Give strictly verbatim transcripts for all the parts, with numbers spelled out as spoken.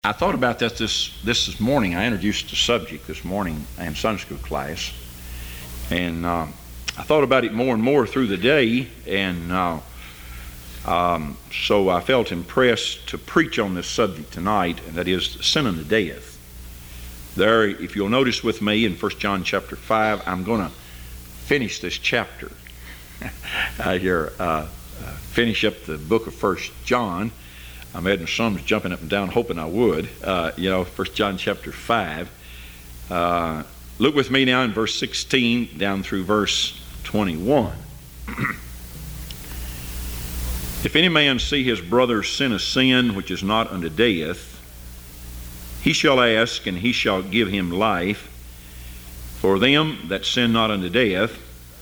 I thought about that this, this morning. I introduced the subject this morning in Sunday school class. And uh, I thought about it more and more through the day. And uh, um, so I felt impressed to preach on this subject tonight, and that is sin unto death. There, if you'll notice with me in First John chapter five, I'm going to finish this chapter. I here uh, finish up the book of First John. I'm having some jumping up and down, hoping I would. Uh, you know, First John chapter five. Uh, look with me now in verse sixteen down through verse twenty-one. If any man see his brother sin a sin which is not unto death, he shall ask, and he shall give him life. For them that sin not unto death,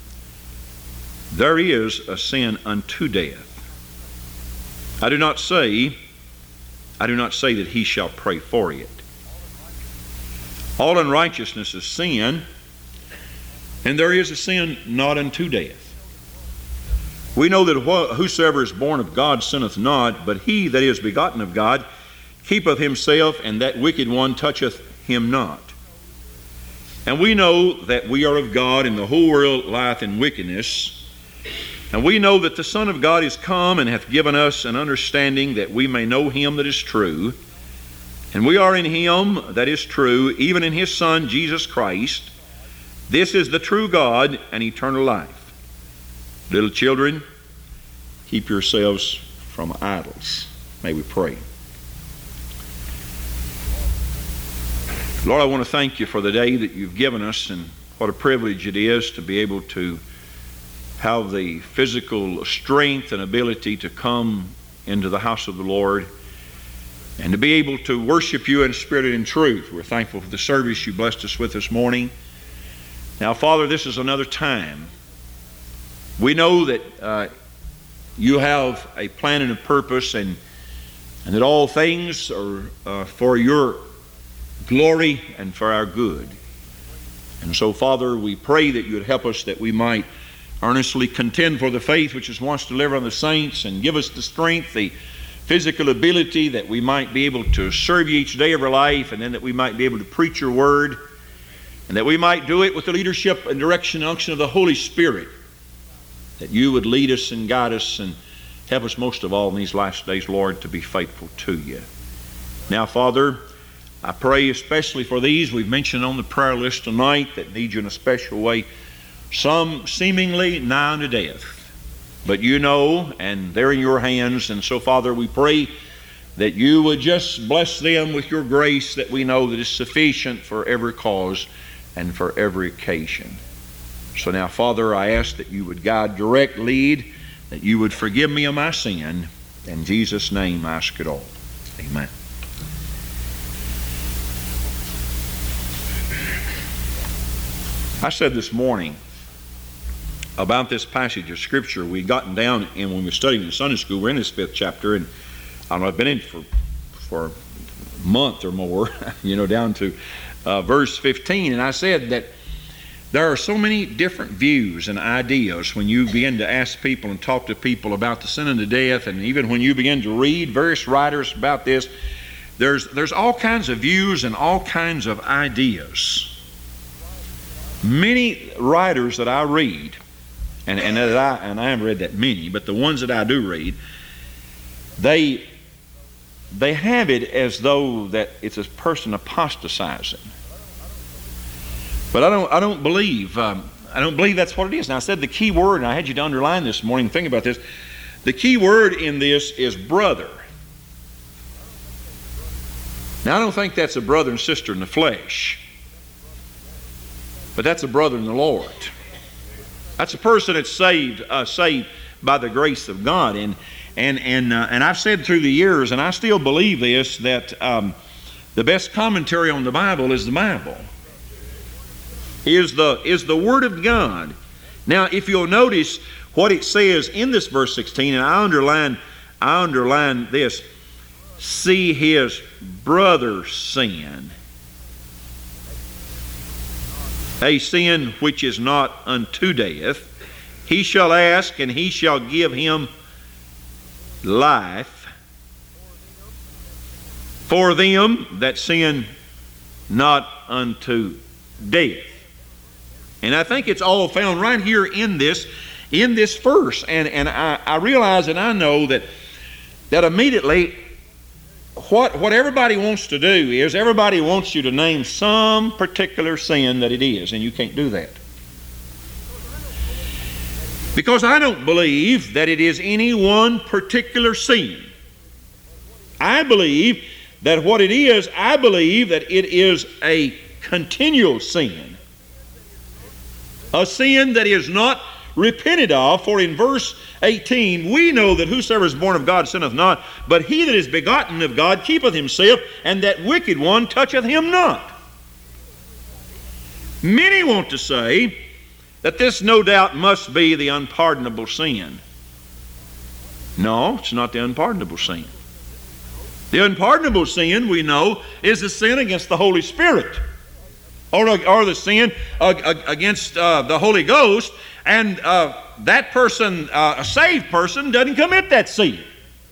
there is a sin unto death. I do not say, I do not say that he shall pray for it. All unrighteousness is sin, and there is a sin not unto death. We know that wh- whosoever is born of God sinneth not, but he that is begotten of God keepeth himself, and that wicked one toucheth him not. And we know that we are of God, and the whole world lieth in wickedness. And we know that the Son of God is come and hath given us an understanding that we may know him that is true. And we are in him that is true, even in his Son, Jesus Christ. This is the true God and eternal life. Little children, keep yourselves from idols. May we pray. Lord, I want to thank you for the day that you've given us, and what a privilege it is to be able to have the physical strength and ability to come into the house of the Lord and to be able to worship you in spirit and in truth. We're thankful for the service you blessed us with this morning. Now, Father, this is another time. We know that uh, you have a plan and a purpose, and, and that all things are uh, for your glory and for our good. And so, Father, we pray that you would help us that we might earnestly contend for the faith which is once delivered on the saints, and give us the strength, the physical ability, that we might be able to serve you each day of our life, and then that we might be able to preach your word, and that we might do it with the leadership and direction and unction of the Holy Spirit, that you would lead us and guide us and help us most of all in these last days, Lord, to be faithful to you. Now, Father, I pray especially for these we've mentioned on the prayer list tonight that need you in a special way. Some seemingly nigh unto death, but you know, and they're in your hands. And so, Father, we pray that you would just bless them with your grace that we know that is sufficient for every cause and for every occasion. So now, Father, I ask that you would guide, direct, lead, that you would forgive me of my sin. In Jesus' name I ask it all. Amen. I said this morning about this passage of Scripture. We'd gotten down, and when we were studying in Sunday school, we're in this fifth chapter, and I don't know, I've been in for for a month or more, you know, down to uh, verse fifteen, and I said that there are so many different views and ideas when you begin to ask people and talk to people about the sin unto death, and even when you begin to read various writers about this, there's there's all kinds of views and all kinds of ideas. Many writers that I read, And, and, that I, and I haven't read that many, but the ones that I do read, they they have it as though that it's a person apostatizing. But I don't I don't believe um, I don't believe that's what it is. Now, I said the key word, and I had you to underline this morning. Think about this. The key word in this is brother. Now, I don't think that's a brother and sister in the flesh, but that's a brother in the Lord. That's a person that's saved, uh, saved by the grace of God, and and and uh, and I've said through the years, and I still believe this, that um, the best commentary on the Bible is the Bible. Is the is the Word of God. Now, if you'll notice what it says in this verse sixteen, and I underline, I underline this: see his brother sin. A sin which is not unto death, he shall ask, and he shall give him life. for them that sin not unto death. And I think it's all found right here in this, in this verse. And, and I, I realize and I know that, that immediately what, what everybody wants to do is everybody wants you to name some particular sin that it is, and you can't do that. Because I don't believe that it is any one particular sin. I believe that what it is, I believe that it is a continual sin. A sin that is not repented of, for in verse eighteen, we know that whosoever is born of God sinneth not, but he that is begotten of God keepeth himself, and that wicked one toucheth him not. Many want to say that this no doubt must be the unpardonable sin. No, it's not the unpardonable sin. The unpardonable sin, we know, is the sin against the Holy Spirit, or, or the sin uh, against uh, the Holy Ghost, and uh, that person, uh, a saved person, doesn't commit that sin.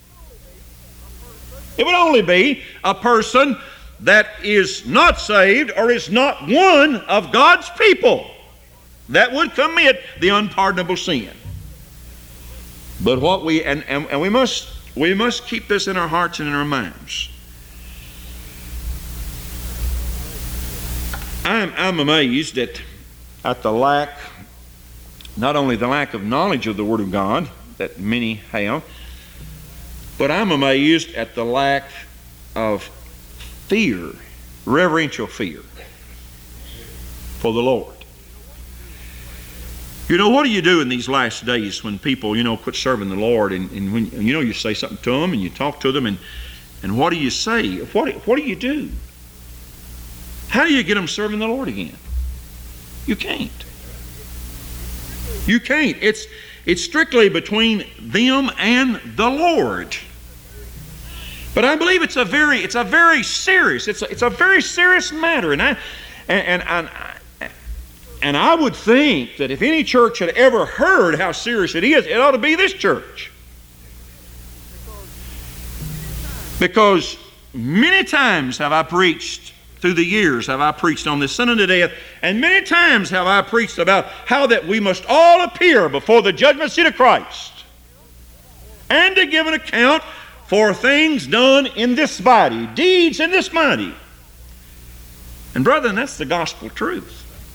It would only be a person that is not saved or is not one of God's people that would commit the unpardonable sin. But what we, and, and, and we must we must keep this in our hearts and in our minds. I'm, I'm amazed at, at the lack, not only the lack of knowledge of the Word of God that many have, but I'm amazed at the lack of fear, reverential fear for the Lord. You know, what do you do in these last days when people, you know, quit serving the Lord, and, and when, you know, you say something to them and you talk to them, and, and what do you say? What, what do you do? How do you get them serving the Lord again? You can't. You can't. It's, it's strictly between them and the Lord. But I believe it's a very, it's a very serious, it's a, it's a very serious matter, and I, and, and, and I, And I would think that if any church had ever heard how serious it is, it ought to be this church. Because many times have I preached, through the years have I preached on this sin unto death, and many times have I preached about how that we must all appear before the judgment seat of Christ and to give an account for things done in this body, deeds in this body. And brethren, that's the gospel truth.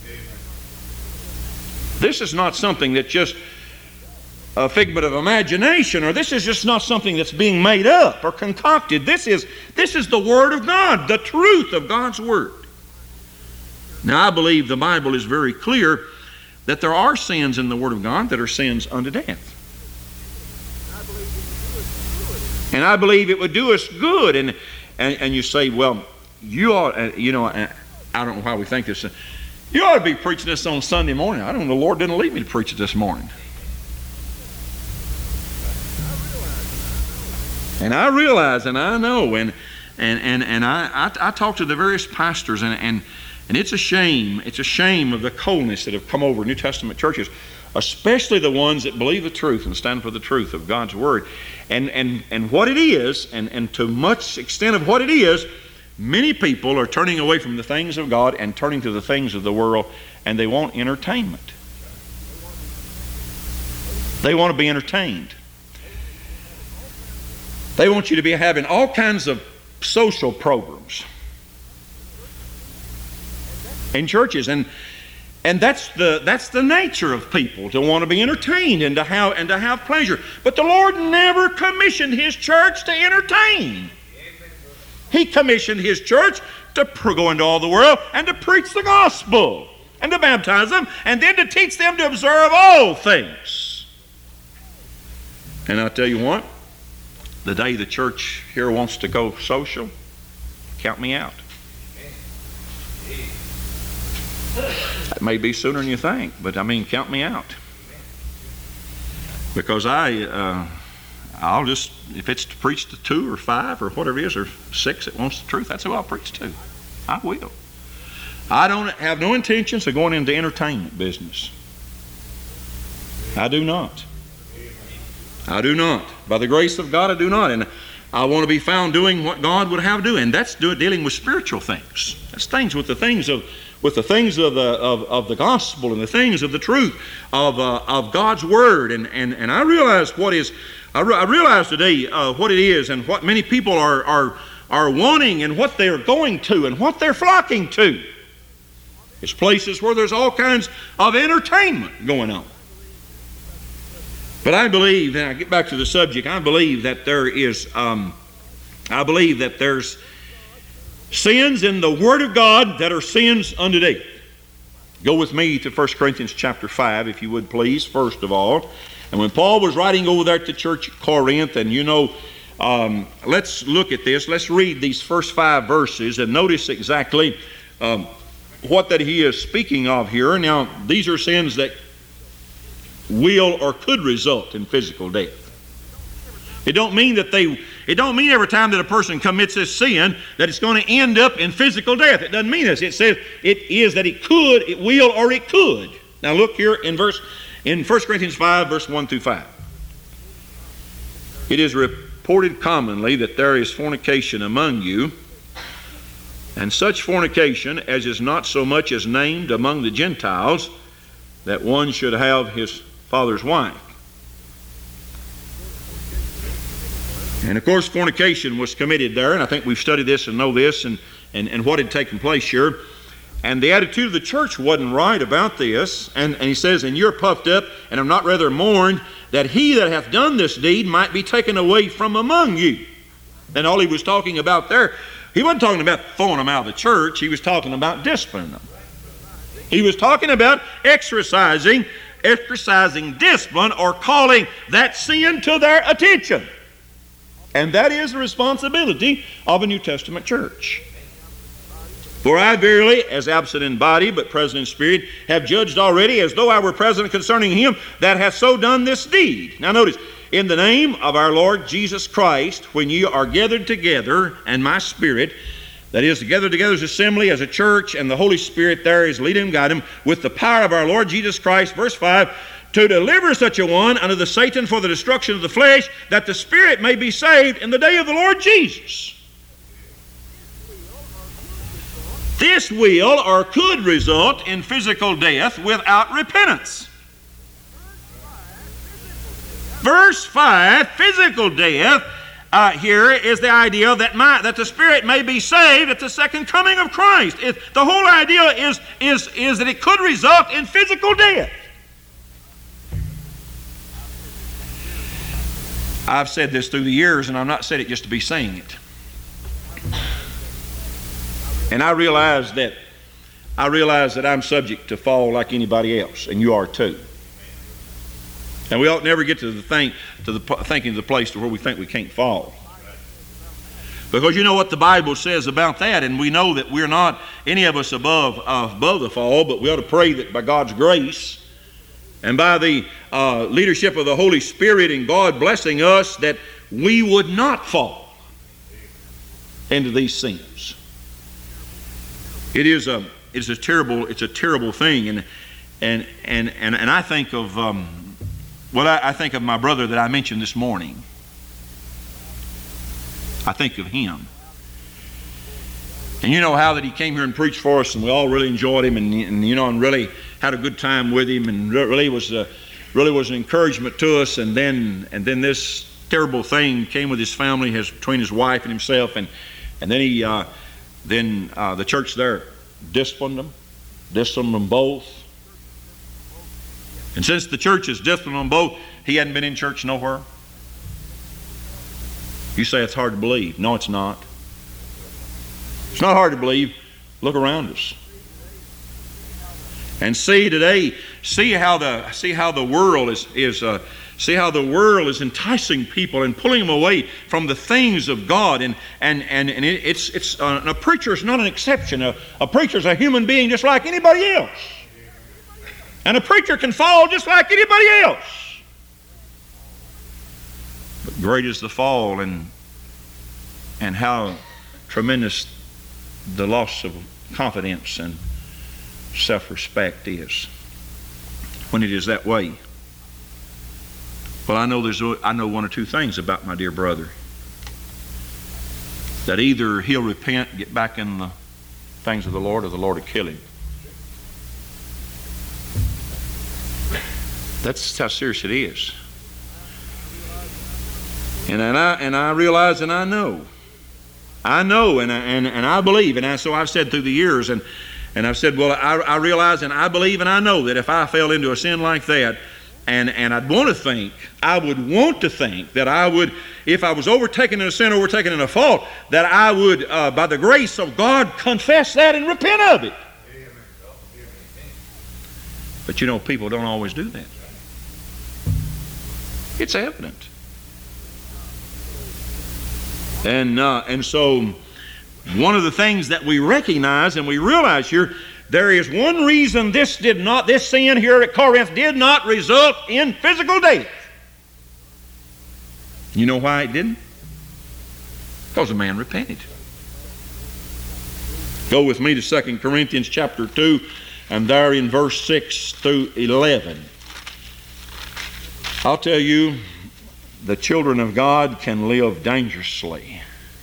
This is not something that's just a figment of imagination, or this is just not something that's being made up or concocted. This is, this is the Word of God, the truth of God's Word. Now, I believe the Bible is very clear that there are sins in the Word of God that are sins unto death. And I believe it would do us good. And, and, and you say, well, you ought, you know, I don't know why we think this. You ought to be preaching this on Sunday morning. I don't know, the Lord didn't lead me to preach it this morning. And I realize, and I know, and and and, and I, I, I talk to the various pastors, and, and, and it's a shame, it's a shame of the coldness that have come over New Testament churches, especially the ones that believe the truth and stand for the truth of God's Word. And and, and what it is, and, and to much extent of what it is, many people are turning away from the things of God and turning to the things of the world, and they want entertainment. They want to be entertained. They want you to be having all kinds of social programs in churches, and and that's the that's the nature of people, to want to be entertained and to have and to have pleasure. But the Lord never commissioned His church to entertain. He commissioned His church to go into all the world and to preach the gospel and to baptize them and then to teach them to observe all things. And I'll tell you what, the day the church here wants to go social, count me out. That may be sooner than you think, but I mean, count me out. Because I... Uh, I'll just, if it's to preach to two or five or whatever it is, or six that wants the truth, that's who I'll preach to. I will. I don't have no intentions of going into entertainment business. I do not. I do not. By the grace of God, I do not. And I want to be found doing what God would have do, and that's do, dealing with spiritual things. That's things with the things of with the things of the of, of the gospel and the things of the truth of uh, of God's word. And and and I realize what is I, re- I realize today uh, what it is and what many people are are are wanting and what they're going to and what they're flocking to. It's places where there's all kinds of entertainment going on. But I believe, and I get back to the subject, I believe that there is, um, I believe that there's sins in the Word of God that are sins unto death. Go with me to First Corinthians chapter five, if you would please, first of all. And when Paul was writing over there to the church at Corinth, and you know, um, let's look at this. Let's read these first five verses and notice exactly um, what that he is speaking of here. Now, these are sins that will or could result in physical death. It don't mean that they, it don't mean every time that a person commits this sin that it's going to end up in physical death. It doesn't mean this. It says it is that it could, it will, or it could. Now look here in verse, in First Corinthians five, verse one through five. It is reported commonly that there is fornication among you, and such fornication as is not so much as named among the Gentiles, that one should have his father's wife. And of course fornication was committed there, and I think we've studied this and know this and, and, and what had taken place here. And the attitude of the church wasn't right about this. And, and he says, and you're puffed up, and I'm not rather mourned, that he that hath done this deed might be taken away from among you. And all he was talking about there, he wasn't talking about throwing them out of the church. He was talking about disciplining them. He was talking about exercising, exercising discipline, or calling that sin to their attention. And that is the responsibility of a New Testament church. For I verily, as absent in body, but present in spirit, have judged already, as though I were present concerning him that hath so done this deed. Now notice, in the name of our Lord Jesus Christ, when ye are gathered together, and my spirit, that is, together together as assembly, as a church, and the Holy Spirit there is leading and guiding them with the power of our Lord Jesus Christ, verse five, to deliver such a one unto the Satan for the destruction of the flesh, that the spirit may be saved in the day of the Lord Jesus. This will or could result in physical death without repentance. Verse five, physical death, uh, here is the idea that my, that the spirit may be saved at the second coming of Christ. It, the whole idea is, is, is that it could result in physical death. I've said this through the years, and I've not said it just to be saying it. And I realize that I realize that I'm subject to fall like anybody else, and you are too. And we ought never get to the thing, to the thinking of the place to where we think we can't fall. Because you know what the Bible says about that, and we know that we're not any of us above uh, above the fall, but we ought to pray that by God's grace and by the uh, leadership of the Holy Spirit and God blessing us, that we would not fall into these sins. It is a it's a terrible it's a terrible thing, and and and and, and I think of um, well I, I think of my brother that I mentioned this morning. I think of him, and you know how that he came here and preached for us, and we all really enjoyed him, and, and you know, and really had a good time with him, and really was a, really was an encouragement to us. And then and then this terrible thing came with his family, his between his wife and himself, and and then he. Uh, Then uh, the church there disciplined them, disciplined them both. And since the church has disciplined them both, he hadn't been in church nowhere. You say it's hard to believe. No, it's not. It's not hard to believe. Look around us. And see today, see how the see how the world is is uh, see how the world is enticing people and pulling them away from the things of God. And and and, and it, it's it's uh, a preacher is not an exception. A, a preacher is a human being just like anybody else, and a preacher can fall just like anybody else. But great is the fall, and and how tremendous the loss of confidence and self-respect is when it is that way. Well, I know there's I know one or two things about my dear brother. that either he'll repent, get back in the things of the Lord, or the Lord will kill him. That's how serious it is. And, and, I, and I realize and I know. I know and I, and, and I believe. And I, so I've said through the years, and, and I've said, well, I, I realize and I believe and I know that if I fell into a sin like that, and, and I'd want to think, I would want to think that I would, if I was overtaken in a sin, overtaken in a fault, that I would, uh, by the grace of God, confess that and repent of it. But you know, people don't always do that. It's evident. And uh, and so one of the things that we recognize and we realize here, there is one reason this did not, this sin here at Corinth did not result in physical death. You know why it didn't? Because the man repented. Go with me to Second Corinthians chapter two, and there in verse six through eleven. I'll tell you, the children of God can live dangerously.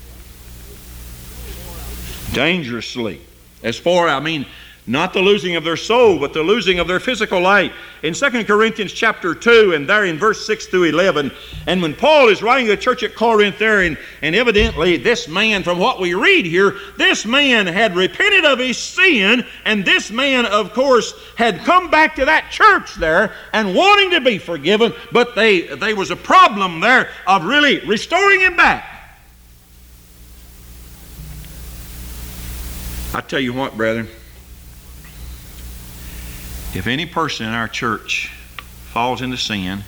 Dangerously. As far, I mean, not the losing of their soul, but the losing of their physical life. In Second Corinthians chapter two, and there in verse six through eleven, and when Paul is writing to the church at Corinth there, and, and evidently this man, from what we read here, this man had repented of his sin, and this man, of course, had come back to that church there and wanting to be forgiven, but they, there was a problem there of really restoring him back. I tell you what, brethren, if any person in our church falls into sin,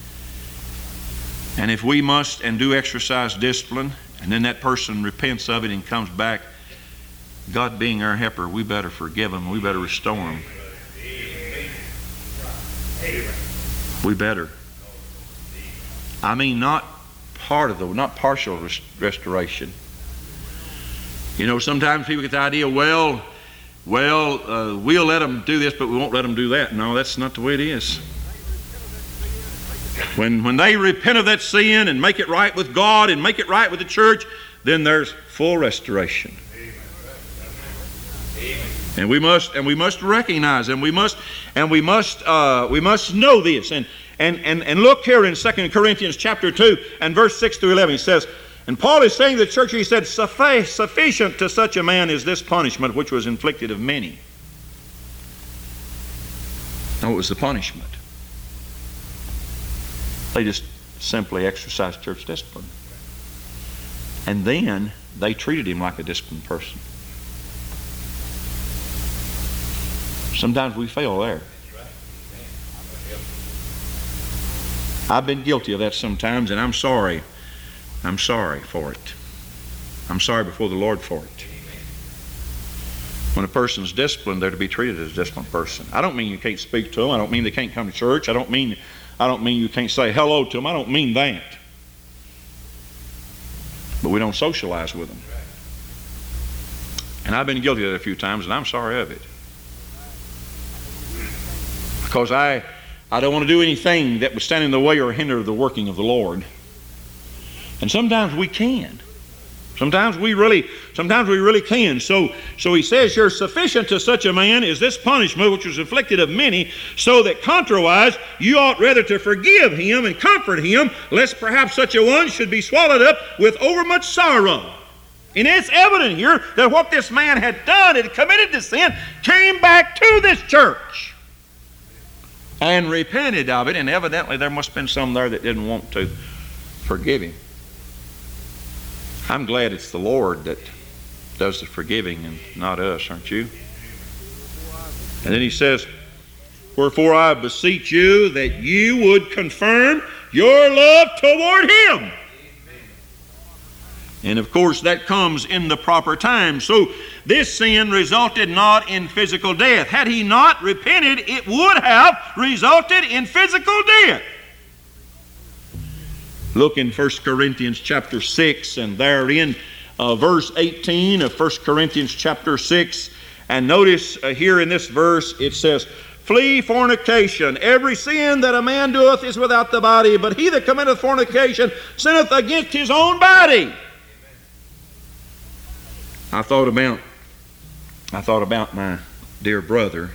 and if we must and do exercise discipline, and then that person repents of it and comes back, God being our helper, we better forgive them. We better restore them. We better. I mean, not part of the, not partial rest- restoration. You know, sometimes people get the idea, well, Well, uh, we'll let them do this, but we won't let them do that. No, that's not the way it is. When, when they repent of that sin and make it right with God and make it right with the church, then there's full restoration. And we must and we must recognize and we must and we must uh, we must know this. And and and and look here in Second Corinthians chapter two and verse six through eleven. He says, and Paul is saying to the church, he said, sufficient to such a man is this punishment which was inflicted of many. Now, what was the punishment? They just simply exercised church discipline. And then they treated him like a disciplined person. Sometimes we fail there. I've been guilty of that sometimes, and I'm sorry. I'm sorry for it. I'm sorry before the Lord for it. When a person's disciplined, they're to be treated as a disciplined person. I don't mean you can't speak to them. I don't mean they can't come to church. I don't mean I don't mean you can't say hello to them. I don't mean that. But we don't socialize with them. And I've been guilty of that a few times, and I'm sorry of it. Because I, I don't want to do anything that would stand in the way or hinder the working of the Lord. And sometimes we can. Sometimes we really, sometimes we really can. So, so he says here, sufficient to such a man is this punishment which was inflicted of many, so that contrariwise you ought rather to forgive him and comfort him, lest perhaps such a one should be swallowed up with overmuch sorrow. And it's evident here that what this man had done, had committed to sin, came back to this church and repented of it, and evidently there must have been some there that didn't want to forgive him. I'm glad it's the Lord that does the forgiving and not us, aren't you? And then he says, wherefore I beseech you that you would confirm your love toward him. And of course that comes in the proper time. So this sin resulted not in physical death. Had he not repented, it would have resulted in physical death. Look in First Corinthians chapter six, and there in uh, verse eighteen of First Corinthians chapter six, and notice uh, here in this verse it says, flee fornication. Every sin that a man doeth is without the body, but he that committeth fornication sinneth against his own body. I thought about I thought about my dear brother.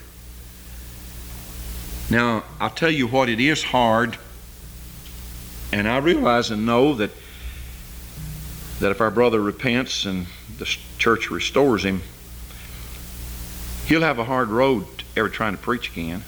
Now, I'll tell you what, it is hard, and I realize and know that that if our brother repents and the church restores him, he'll have a hard road ever trying to preach again.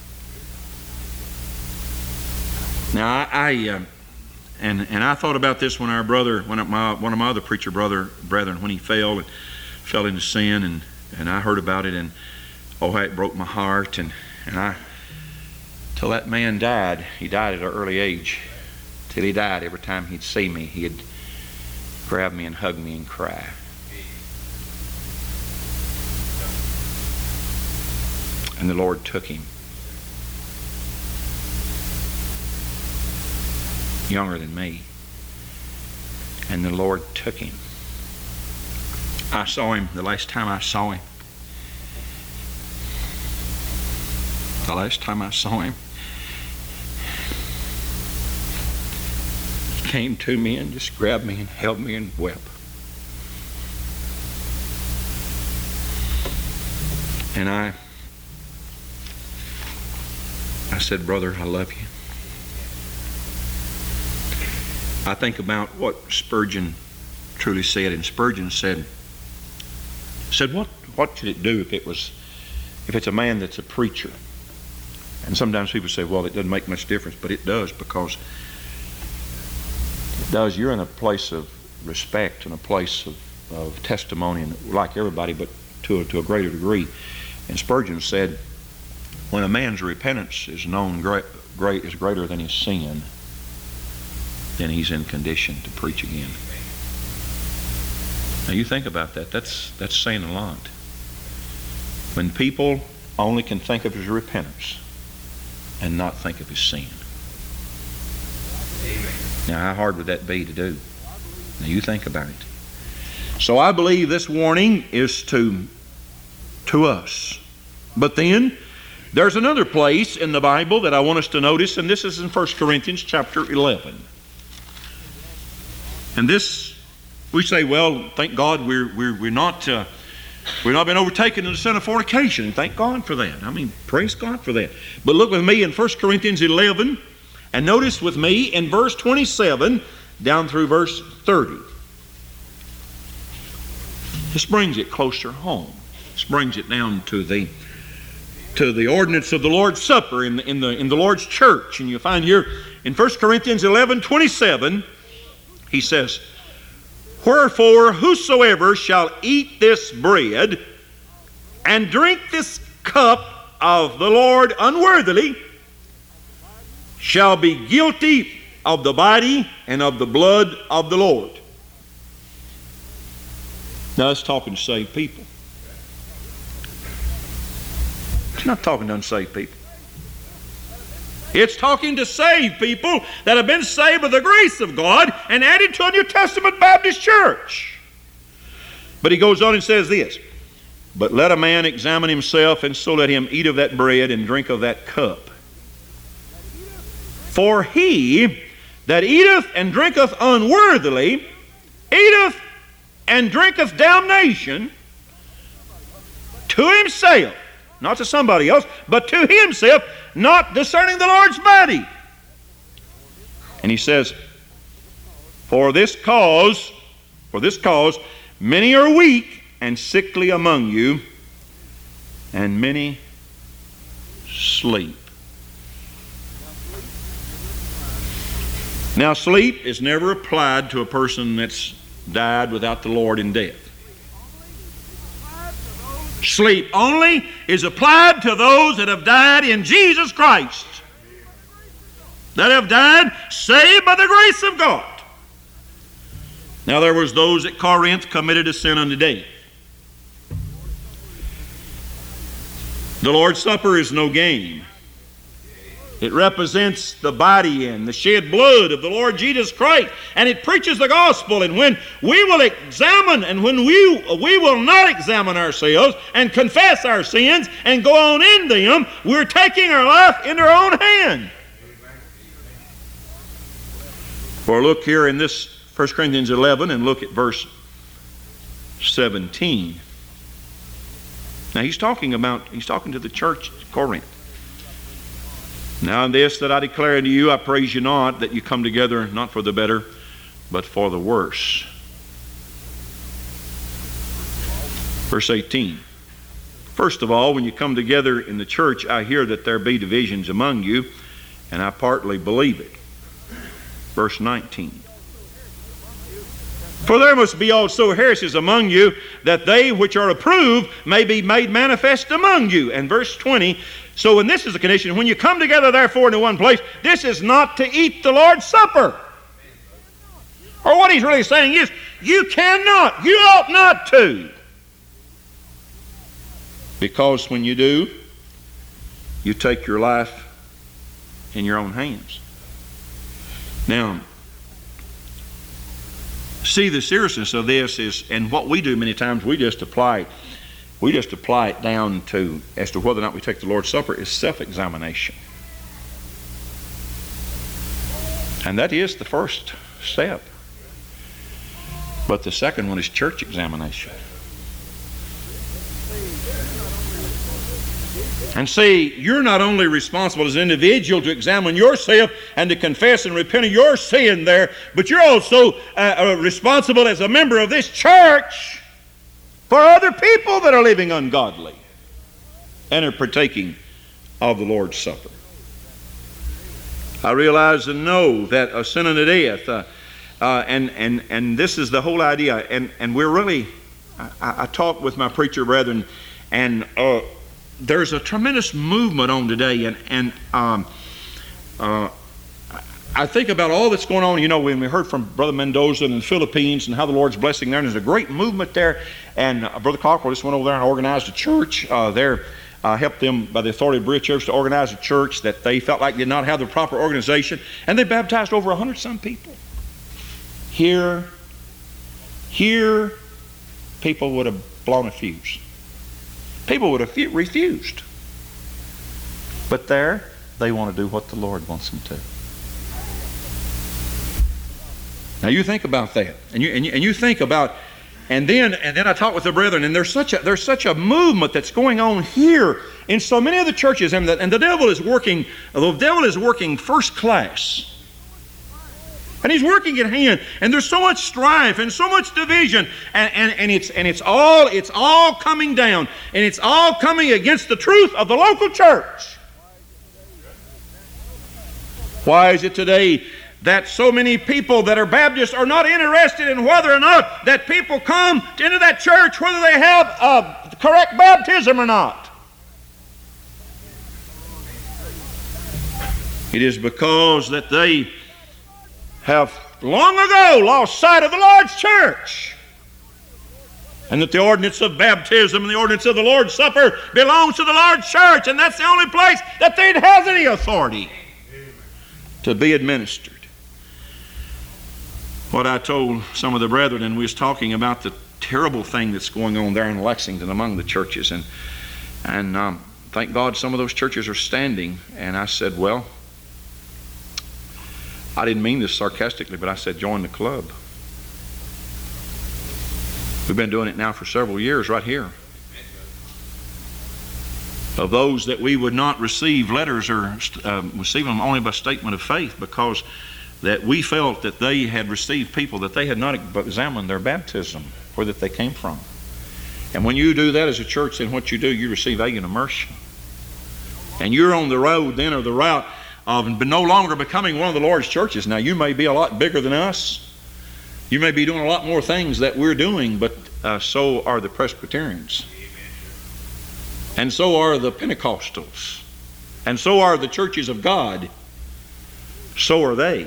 Now, I, I uh, and and I thought about this when our brother, when my one of my other preacher brother brethren, when he fell and fell into sin, and and I heard about it, and oh, how it broke my heart, and and I. Till that man died, he died at an early age. Till he died, every time he'd see me, he'd grab me and hug me and cry. And the Lord took him. Younger than me. And the Lord took him. I saw him the last time I saw him. The last time I saw him, he came to me and just grabbed me and held me and wept. And I, I said, brother, I love you. I think about what Spurgeon truly said, and Spurgeon said, said, what, what should it do if it was, if it's a man that's a preacher? And sometimes people say, well, it doesn't make much difference, but it does, because it does. You're in a place of respect and a place of, of testimony, and like everybody, but to a, to a greater degree. And Spurgeon said, when a man's repentance is known great, great is greater than his sin, then he's in condition to preach again. Now you think about that. That's that's saying a lot. When people only can think of his repentance and not think of his sin. Amen. Now, how hard would that be to do? Now, you think about it. So I believe this warning is to, to us. But then, there's another place in the Bible that I want us to notice, and this is in First Corinthians chapter eleven. And this, we say, well, thank God we're, we're, we're not... Uh, We've not been overtaken in the sin of fornication. Thank God for that. I mean, praise God for that. But look with me in First Corinthians eleven, and notice with me in verse twenty-seven down through verse thirty. This brings it closer home. This brings it down to the to the ordinance of the Lord's Supper in the, in the, in the Lord's church. And you'll find here in First Corinthians eleven twenty-seven, he says, wherefore, whosoever shall eat this bread and drink this cup of the Lord unworthily shall be guilty of the body and of the blood of the Lord. Now, it's talking to saved people. It's not talking to unsaved people. It's talking to saved people that have been saved by the grace of God and added to a New Testament Baptist church. But he goes on and says this, but let a man examine himself, and so let him eat of that bread and drink of that cup. For he that eateth and drinketh unworthily eateth and drinketh damnation to himself, not to somebody else, but to himself, not discerning the Lord's body. And he says, for this cause, for this cause, many are weak and sickly among you, and many sleep. Now, sleep is never applied to a person that's died without the Lord in death. Sleep only is applied to those that have died in Jesus Christ, that have died saved by the grace of God. Now there was those at Corinth committed a sin unto death. The Lord's Supper is no game. It represents the body and the shed blood of the Lord Jesus Christ, and it preaches the gospel. And when we will examine, and when we, we will not examine ourselves and confess our sins and go on in them, we're taking our life in our own hand. For look here in this First Corinthians eleven, and look at verse seventeen. Now he's talking about, he's talking to the church at Corinth. Now in this that I declare unto you, I praise you not, that you come together not for the better, but for the worse. Verse eighteen. First of all, when you come together in the church, I hear that there be divisions among you, and I partly believe it. Verse nineteen. For there must be also heresies among you, that they which are approved may be made manifest among you. And verse twenty, so when this is the condition, when you come together therefore into one place, this is not to eat the Lord's Supper. Or what he's really saying is, you cannot, you ought not to. Because when you do, you take your life in your own hands. Now, see, the seriousness of this is, and what we do many times, we just apply it, we just apply it down to, as to whether or not we take the Lord's Supper, is self-examination. And that is the first step. But the second one is church examination. And see, you're not only responsible as an individual to examine yourself and to confess and repent of your sin there, but you're also uh, responsible as a member of this church for other people that are living ungodly and are partaking of the Lord's Supper. I realize and know that a sin unto death, uh, uh, and, and, and this is the whole idea, and, and we're really, I, I talked with my preacher brethren, and uh, there's a tremendous movement on today, and, and um, uh, I think about all that's going on. You know, when we heard from Brother Mendoza in the Philippines and how the Lord's blessing there, and there's a great movement there, and uh, Brother Cockrell just went over there and organized a church uh, there, uh, helped them by the authority of Berea Church to organize a church that they felt like did not have the proper organization, and they baptized over a hundred some people. Here, here, people would have blown a fuse. People would have refused. But there, they want to do what the Lord wants them to. Now you think about that, and you and you, and you think about, and then and then I talk with the brethren, and there's such a there's such a movement that's going on here in so many of the churches, and the, and the devil is working. The devil is working first class. And he's working at hand, and there's so much strife and so much division, and, and, and it's and it's all it's all coming down, and it's all coming against the truth of the local church. Why is it today that so many people that are Baptists are not interested in whether or not that people come into that church, whether they have a correct baptism or not? It is because that they have long ago lost sight of the Lord's church, and that the ordinance of baptism and the ordinance of the Lord's Supper belongs to the Lord's church, and that's the only place that they has any authority to be administered. What I told some of the brethren, and we was talking about the terrible thing that's going on there in Lexington among the churches, and and um, thank God some of those churches are standing, and I said, well, I didn't mean this sarcastically, but I said, join the club. We've been doing it now for several years right here. Of those that we would not receive letters or uh, receive them only by statement of faith, because that we felt that they had received people that they had not examined their baptism, where that they came from. And when you do that as a church, then what you do, you receive aid and immersion. And you're on the road then, or the route of no longer becoming one of the Lord's churches. Now, you may be a lot bigger than us. You may be doing a lot more things that we're doing, but uh, so are the Presbyterians. And so are the Pentecostals. And so are the churches of God. So are they.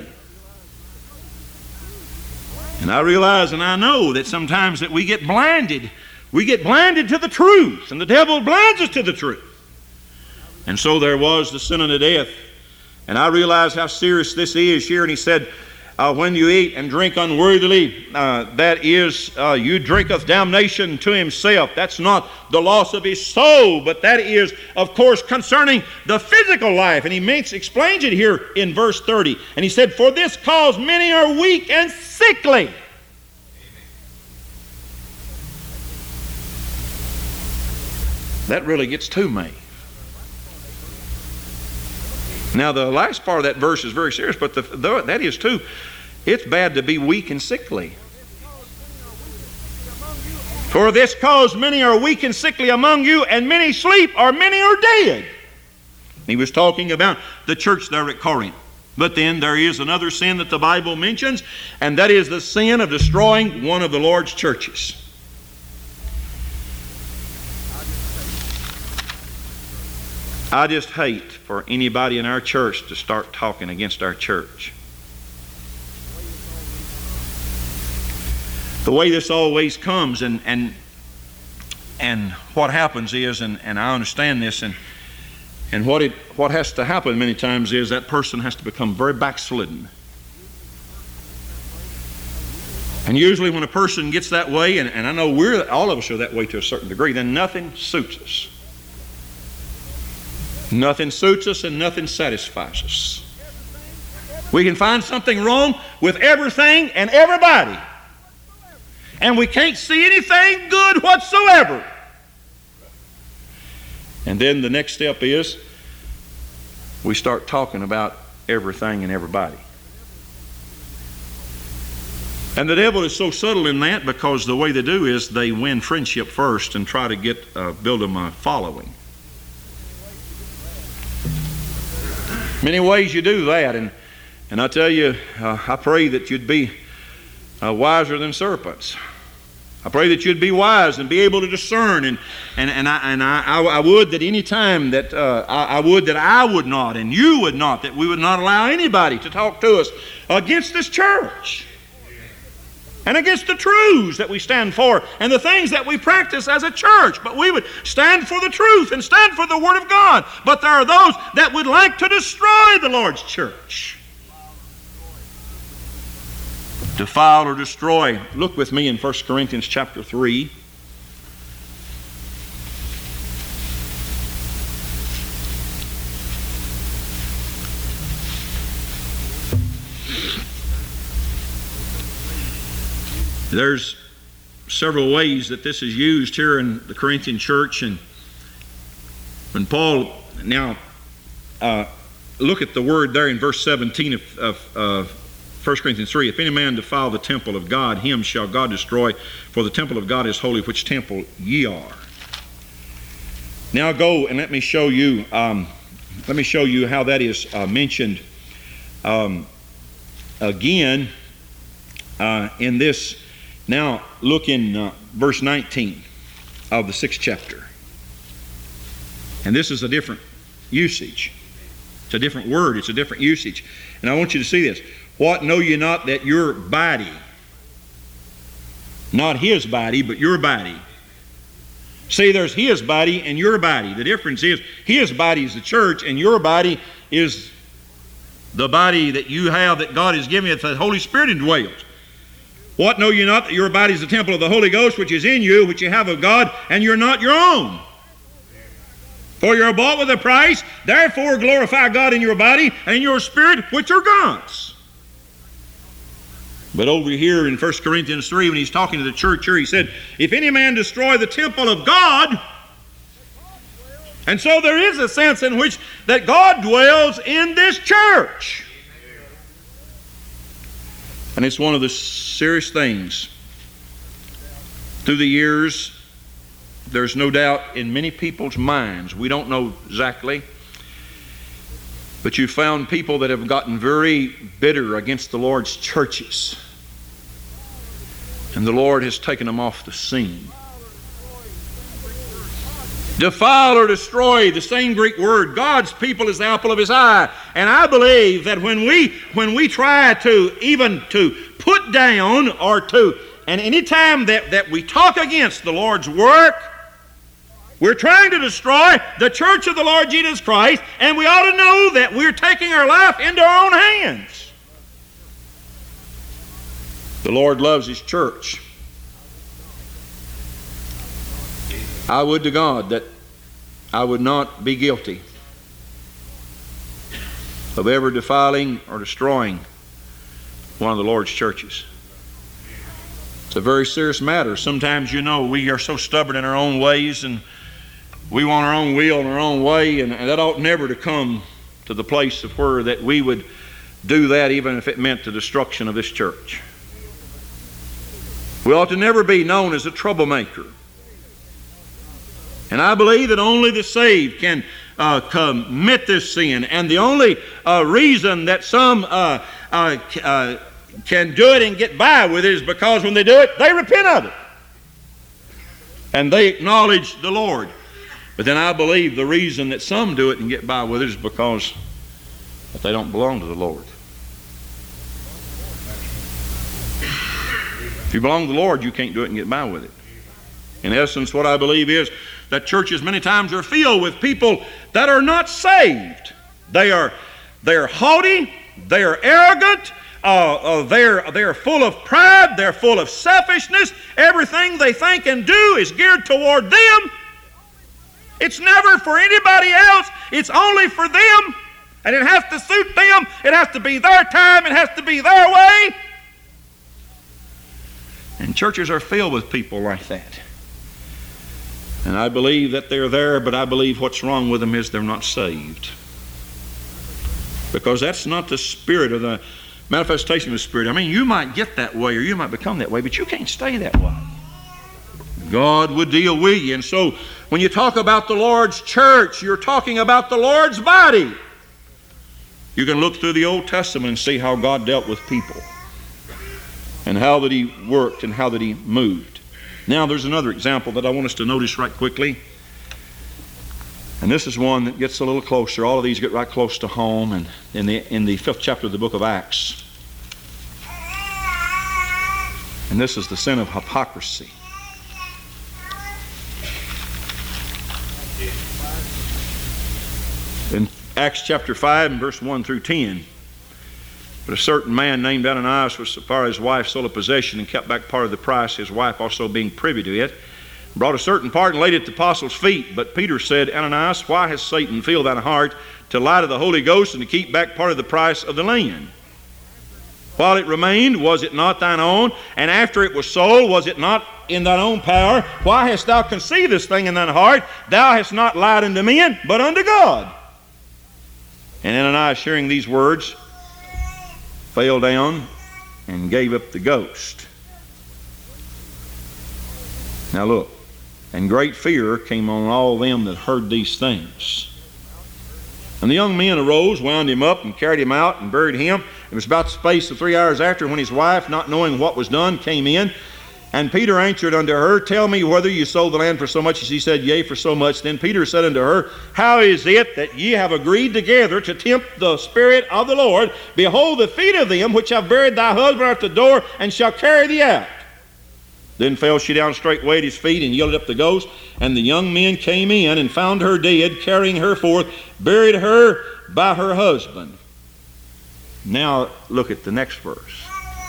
And I realize and I know that sometimes that we get blinded. We get blinded to the truth, and the devil blinds us to the truth. And so there was the sin unto death. And I realize how serious this is here. And he said, uh, when you eat and drink unworthily, uh, that is, uh, you drinketh damnation to himself. That's not the loss of his soul, but that is, of course, concerning the physical life. And he makes explains it here in verse thirty. And he said, for this cause many are weak and sickly. That really gets to me. Now, the last part of that verse is very serious, but the, the, that is too. It's bad to be weak and sickly. For this cause many are weak and sickly among you, and many sleep, or many are dead. He was talking about the church there at Corinth. But then there is another sin that the Bible mentions, and that is the sin of destroying one of the Lord's churches. I just hate for anybody in our church to start talking against our church. The way this always comes, and and and what happens is, and, and I understand this, and and what it what has to happen many times is that person has to become very backslidden. And usually when a person gets that way, and, and I know we're all of us are that way to a certain degree, then nothing suits us. Nothing suits us and nothing satisfies us. We can find something wrong with everything and everybody. And we can't see anything good whatsoever. And then the next step is we start talking about everything and everybody. And the devil is so subtle in that, because the way they do is they win friendship first and try to get uh, build them a following. Many ways you do that, and and I tell you, uh, I pray that you'd be uh, wiser than serpents. I pray that you'd be wise and be able to discern, and and and I and I, I, I would that any time that uh, I, I would that I would not, and you would not, that we would not allow anybody to talk to us against this church and against the truths that we stand for and the things that we practice as a church. But we would stand for the truth and stand for the Word of God. But there are those that would like to destroy the Lord's church. Defile or destroy. Look with me in First Corinthians chapter three. There's several ways that this is used here in the Corinthian church, and when Paul, now uh, look at the word there in verse seventeen of, of uh, First Corinthians three. If any man defile the temple of God, him shall God destroy, for the temple of God is holy, which temple ye are. Now go and let me show you, um, let me show you how that is uh, mentioned um, again uh, in this. Now look in uh, verse nineteen of the sixth chapter. And this is a different usage. It's a different word. It's a different usage. And I want you to see this. What, know ye not that your body, not his body, but your body. See, there's his body and your body. The difference is his body is the church, and your body is the body that you have that God has given you, that the Holy Spirit indwells. What, know ye not that your body is the temple of the Holy Ghost, which is in you, which you have of God, and you're not your own? For you're bought with a price, therefore glorify God in your body and in your spirit, which are God's. But over here in First Corinthians three, when he's talking to the church here, he said, if any man destroy the temple of God, and so there is a sense in which that God dwells in this church. And it's one of the serious things. Through the years, there's no doubt in many people's minds, we don't know exactly, but you found people that have gotten very bitter against the Lord's churches. And the Lord has taken them off the scene. Defile or destroy, the same Greek word. God's people is the apple of His eye. And I believe that when we when we try to even to put down or to, and any time that, that we talk against the Lord's work, we're trying to destroy the church of the Lord Jesus Christ, and we ought to know that we're taking our life into our own hands. The Lord loves His church. I would to God that I would not be guilty of ever defiling or destroying one of the Lord's churches. It's a very serious matter. Sometimes, you know, we are so stubborn in our own ways, and we want our own will and our own way, and that ought never to come to the place of where that we would do that even if it meant the destruction of this church. We ought to never be known as a troublemaker. And I believe that only the saved can uh, commit this sin. And the only uh, reason that some uh, uh, uh, can do it and get by with it is because when they do it, they repent of it. And they acknowledge the Lord. But then I believe the reason that some do it and get by with it is because that they don't belong to the Lord. If you belong to the Lord, you can't do it and get by with it. In essence, what I believe is that churches many times are filled with people that are not saved. They are, they are haughty, they are arrogant, uh, uh, they're, they're full of pride, they're full of selfishness. Everything they think and do is geared toward them. It's never for anybody else, it's only for them. And it has to suit them, it has to be their time, it has to be their way. And churches are filled with people like that. And I believe that they're there, but I believe what's wrong with them is they're not saved. Because that's not the spirit of the manifestation of the Spirit. I mean, you might get that way or you might become that way, but you can't stay that way. God would deal with you. And so when you talk about the Lord's church, you're talking about the Lord's body. You can look through the Old Testament and see how God dealt with people, and how that He worked and how that He moved. Now there's another example that I want us to notice right quickly. And this is one that gets a little closer. All of these get right close to home. And in the, in the fifth chapter of the book of Acts. And this is the sin of hypocrisy. In Acts chapter five and verse one through ten. But a certain man named Ananias was so far his wife sold a possession and kept back part of the price, his wife also being privy to it, brought a certain part and laid it at the apostles' feet. But Peter said, Ananias, why has Satan filled thine heart to lie to the Holy Ghost and to keep back part of the price of the land? While it remained, was it not thine own? And after it was sold, was it not in thine own power? Why hast thou conceived this thing in thine heart? Thou hast not lied unto men, but unto God. And Ananias, hearing these words, fell down and gave up the ghost. Now look, and great fear came on all them that heard these things. And the young men arose, wound him up, and carried him out, and buried him. It was about the space of three hours after, when his wife, not knowing what was done, came in. And Peter answered unto her, Tell me whether you sold the land for so much. And she said, Yea, for so much. Then Peter said unto her, How is it that ye have agreed together to tempt the Spirit of the Lord? Behold, the feet of them which have buried thy husband are at the door, and shall carry thee out. Then fell she down straightway at his feet, and yielded up the ghost. And the young men came in, and found her dead, carrying her forth, buried her by her husband. Now look at the next verse.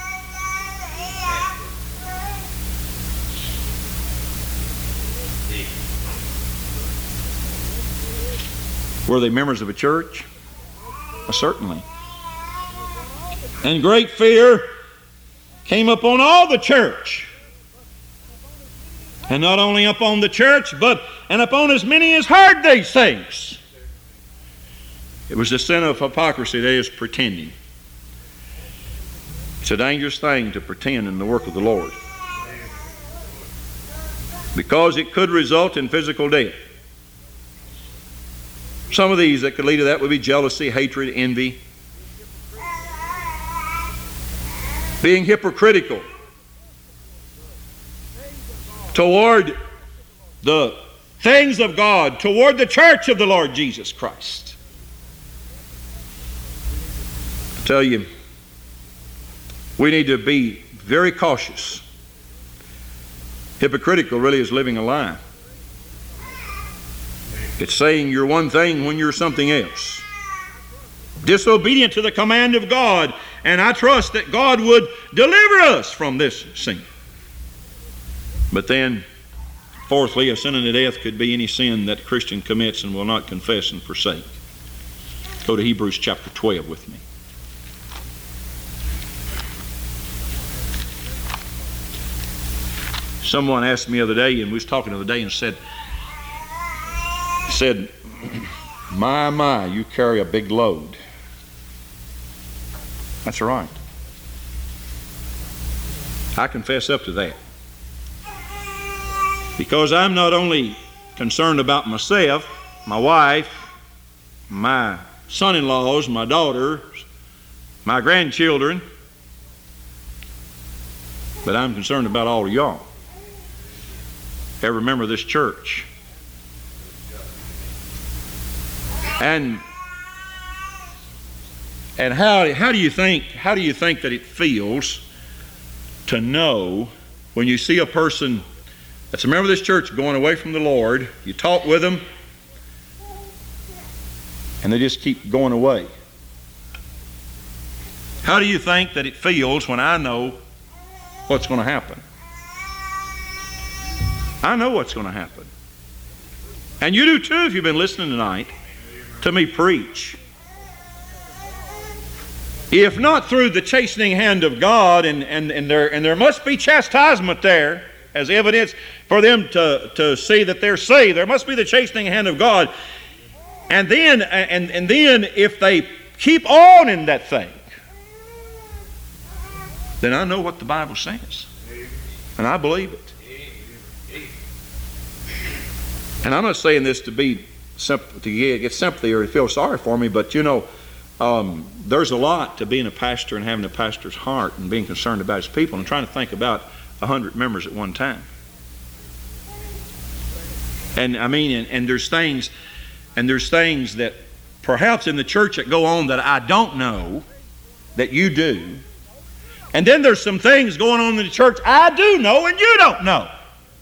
Were they members of a church? Uh, certainly. And great fear came upon all the church. And not only upon the church, but and upon as many as heard these things. It was the sin of hypocrisy, that is, pretending. It's a dangerous thing to pretend in the work of the Lord, because it could result in physical death. Some of these that could lead to that would be jealousy, hatred, envy, being hypocritical toward the things of God, toward the church of the Lord Jesus Christ. I tell you, we need to be very cautious. Hypocritical really is living a lie. It's saying you're one thing when you're something else. Disobedient to the command of God. And I trust that God would deliver us from this sin. But then, fourthly, a sin unto death could be any sin that a Christian commits and will not confess and forsake. Go to Hebrews chapter twelve with me. Someone asked me the other day, and we was talking the other day, and said, said, my, my, you carry a big load. That's right. I confess up to that. Because I'm not only concerned about myself, my wife, my son-in-laws, my daughters, my grandchildren, but I'm concerned about all of y'all. Every member of this church. And and how how do you think how do you think that it feels to know when you see a person that's a member of this church going away from the Lord, you talk with them, and they just keep going away? How do you think that it feels when I know what's going to happen? I know what's going to happen. And you do too if you've been listening tonight to me preach. If not through the chastening hand of God, and, and, and, there, and there must be chastisement there as evidence for them to, to see that they're saved. There must be the chastening hand of God. And then, and, and then if they keep on in that thing, then I know what the Bible says. And I believe it. And I'm not saying this to be to get sympathy or to feel sorry for me, but you know, um, there's a lot to being a pastor and having a pastor's heart and being concerned about his people and trying to think about a hundred members at one time. And I mean, and, and there's things, and there's things that perhaps in the church that go on that I don't know that you do. And then there's some things going on in the church I do know and you don't know.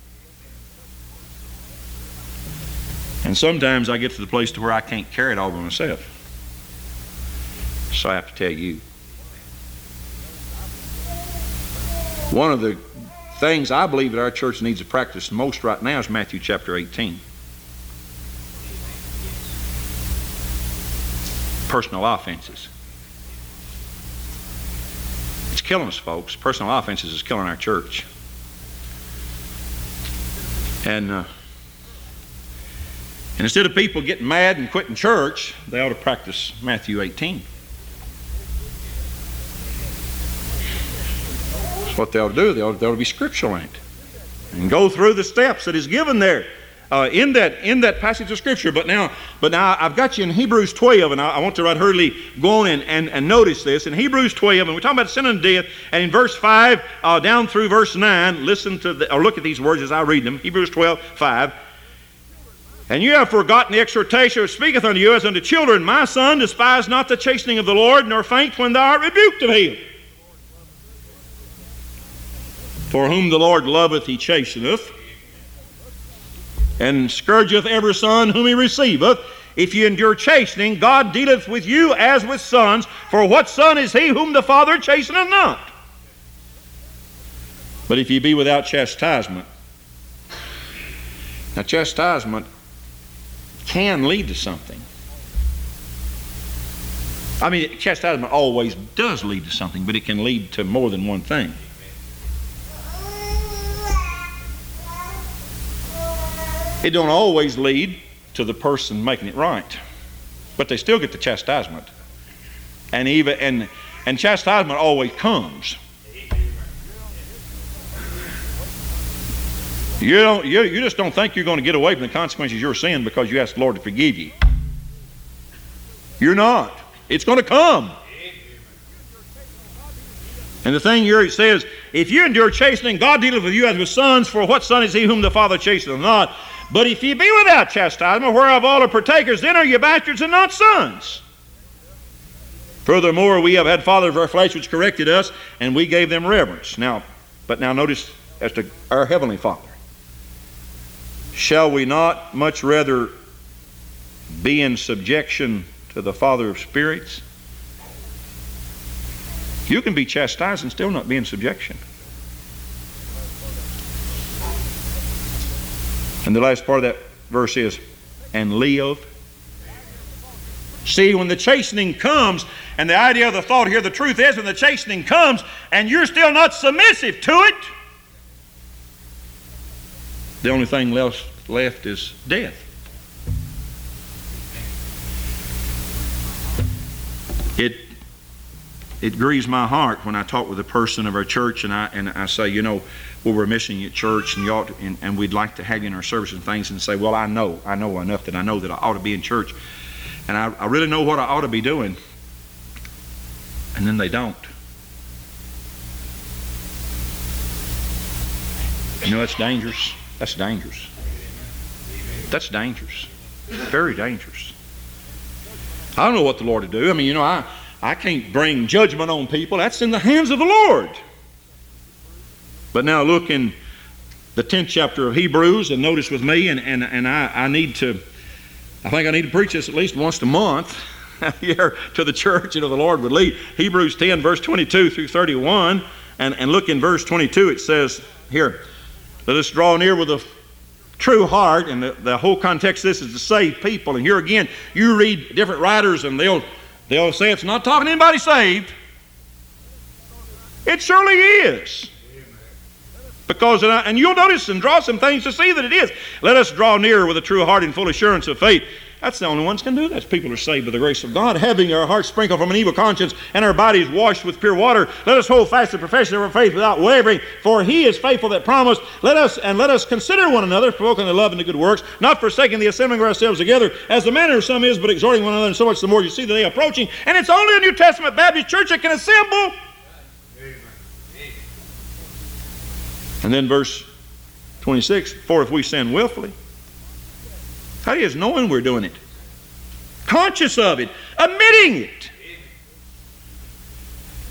And sometimes I get to the place to where I can't carry it all by myself. So I have to tell you. One of the things I believe that our church needs to practice most right now is Matthew chapter eighteen. Personal offenses. It's killing us, folks. Personal offenses is killing our church. And uh, And instead of people getting mad and quitting church, they ought to practice Matthew eighteen. That's what they ought to do. They ought, they ought to be scriptural in it. And go through the steps that is given there uh, in that in that passage of Scripture. But now, but now I've got you in Hebrews twelve, and I, I want to right hurriedly go on and, and, and notice this. In Hebrews twelve, and we're talking about sin and death, and in verse five uh, down through verse nine, listen to the, or look at these words as I read them. Hebrews twelve, five. And you have forgotten the exhortation which speaketh unto you as unto children. My son, despise not the chastening of the Lord, nor faint when thou art rebuked of him. For whom the Lord loveth, he chasteneth, and scourgeth every son whom he receiveth. If ye endure chastening, God dealeth with you as with sons. For what son is he whom the Father chasteneth not? But if ye be without chastisement. Now, chastisement can lead to something. I mean, chastisement always does lead to something, but it can lead to more than one thing. It don't always lead to the person making it right, but they still get the chastisement. And even and and chastisement always comes. You don't. You, you just don't think you're going to get away from the consequences of your sin because you ask the Lord to forgive you. You're not. It's going to come. And the thing here it says, if you endure chastening, God dealeth with you as with sons. For what son is he whom the Father chasteneth not? But if ye be without chastisement, whereof all are partakers, then are ye bastards and not sons. Furthermore, we have had fathers of our flesh which corrected us, and we gave them reverence. Now, but now notice as to our heavenly Father. Shall we not much rather be in subjection to the Father of spirits? You can be chastised and still not be in subjection. And the last part of that verse is, and live. See, when the chastening comes, and the idea of the thought here, the truth is, when the chastening comes, and you're still not submissive to it, the only thing left, left is death. It it grieves my heart when I talk with a person of our church and I and I say, you know, well, we're missing you at church and you ought to, and, and we'd like to have you in our service and things, and say, well, I know, I know enough that I know that I ought to be in church, and I, I really know what I ought to be doing, and then they don't. You know, that's dangerous. That's dangerous. That's dangerous. Very dangerous. I don't know what the Lord will do. I mean, you know, I, I can't bring judgment on people. That's in the hands of the Lord. But now look in the tenth chapter of Hebrews, and notice with me, and, and, and I, I need to, I think I need to preach this at least once a month here to the church, and you know, the Lord would lead. Hebrews ten, verse twenty-two through thirty-one, and, and look in verse twenty-two, it says here, let us draw near with a true heart, and the, the whole context of this is to save people. And here again, you read different writers, and they'll they'll say it's not talking to anybody saved. It surely is. Because, and you'll notice and draw some things to see that it is. Let us draw near with a true heart and full assurance of faith. That's the only ones can do that. People are saved by the grace of God, having our hearts sprinkled from an evil conscience and our bodies washed with pure water. Let us hold fast the profession of our faith without wavering, for He is faithful that promised. Let us and let us consider one another, provoking the love and the good works, not forsaking the assembling of ourselves together, as the manner of some is, but exhorting one another, and so much the more you see the day approaching. And it's only a New Testament Baptist church that can assemble. And then verse twenty-six, for if we sin willfully, how is knowing we're doing it, conscious of it, admitting it,